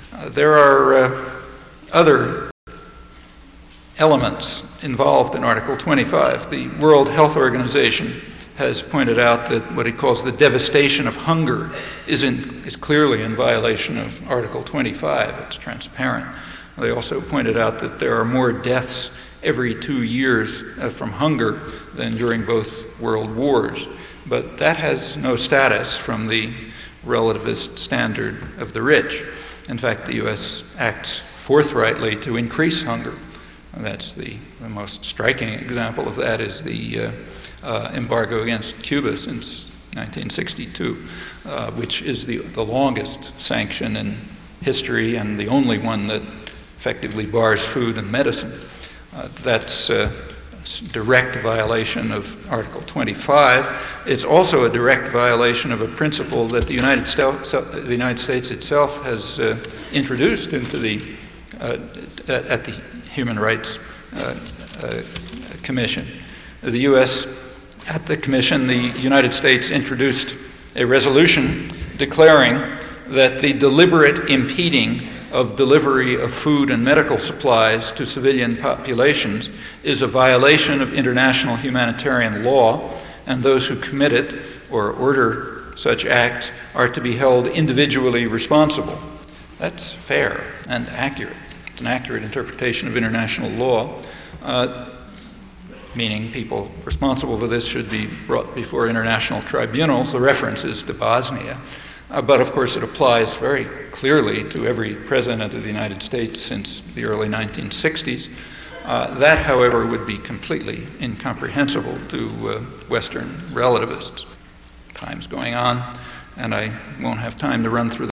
There are other elements involved in Article 25. The World Health Organization has pointed out that what it calls the devastation of hunger is clearly in violation of Article 25. It's transparent. They also pointed out that there are more deaths every 2 years from hunger than during both world wars. But that has no status from the relativist standard of the rich. In fact, the U.S. acts forthrightly to increase hunger. And that's the most striking example of that is the embargo against Cuba since 1962, which is the longest sanction in history and the only one that effectively bars food and medicine. That's a direct violation of Article 25. It's also a direct violation of a principle that the United States itself has introduced into at the Human Rights Commission. The U.S. At the Commission, the United States introduced a resolution declaring that the deliberate impeding of delivery of food and medical supplies to civilian populations is a violation of international humanitarian law, and those who commit it or order such acts are to be held individually responsible. That's fair and accurate. It's an accurate interpretation of international law, meaning people responsible for this should be brought before international tribunals. The reference is to Bosnia. But of course it applies very clearly to every president of the United States since the early 1960s. That, however, would be completely incomprehensible to Western relativists. Time's going on, and I won't have time to run through